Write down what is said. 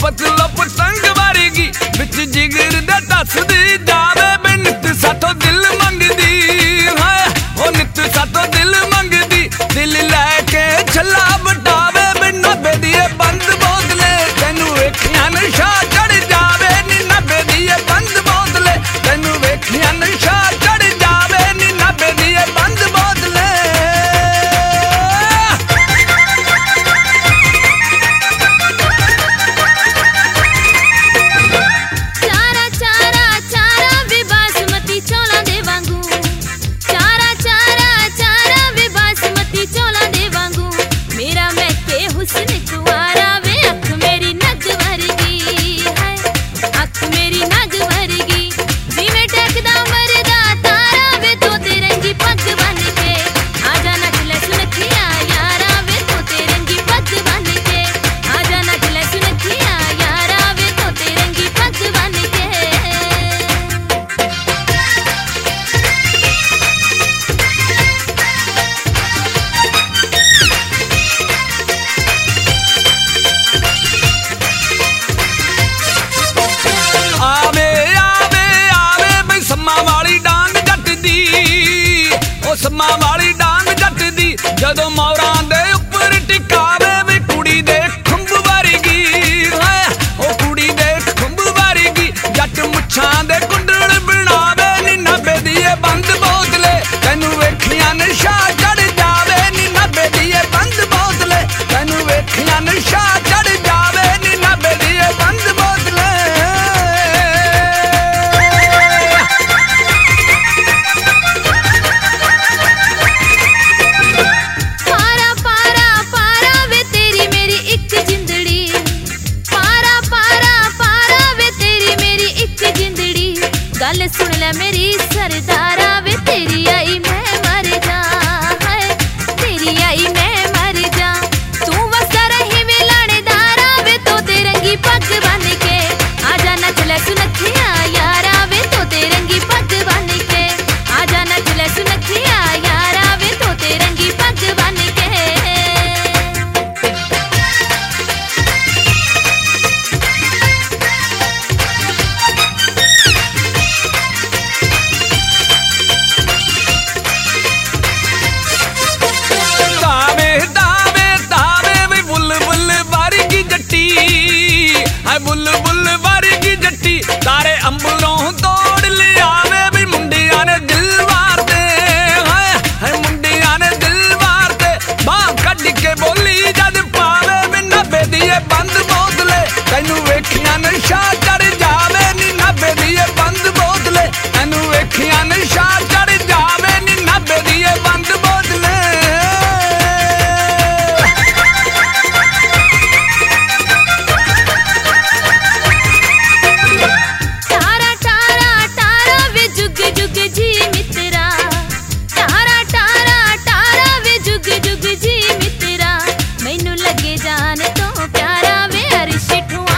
पतलो पतंग वारेगी बिच जिगर दे दसदी जावे बे नित साथों दिल मंगदी है ओ नित साथों दिल मंगदी दिल लैके छला बटावे बे नब्बे दिए बंद बोतले तैनू वेखिया नशा चढ़ जावे नी नब्बे दिए बंद बोतले तैनू वेखिया नशा चढ़ जावे नी नब्बे दिए बंद बोतले। सम्मा वाली डांग जट दी जदों मोरां दे उपर टिकावे वी कुड़ी दे खंभ वारेगी है ओ कुड़ी दे खंभ वारेगी जट मुछां दे कुंडल बनावे नी नब्बे दिए बंद बोतले तैनू वेखिया नशा चढ़ जावे नी नब्बे दिए बंद बोतले तैनू वेखिया नशा चढ़ जावे नी नब्बे दिए बंद बोतले। गल सुन ले मेरी सरदारा वे तेरी आई मैं मर जा है तेरी आई मैं मर जा तू वसा रही वे लाड़ेदारा वे तो तेरंगी पग बन के आजा नच ले सुनखिया यारा वे तो तेरंगी पग बन के आजा नच ले सुनखिया यारा वे तो तेरंगी पग बन के। बुल बुल वारेगी जट्टी तारे अंबरों तोड़ ले आवे भी मुंडिया ने दिल वार दे है मुंडिया ने दिल वार दे बाह कट के बोली जद पावे भी नब्बे दिए बंद बोतले तैनू वेखिया नशा चढ़ जावे नी नब्बे दिए बंद बोतले तैनू वेखिया नशा चढ़ जावे नी नब्बे दिए बंद बोतले। मैनू लगे जान तो प्यारा वे अरश ठुआ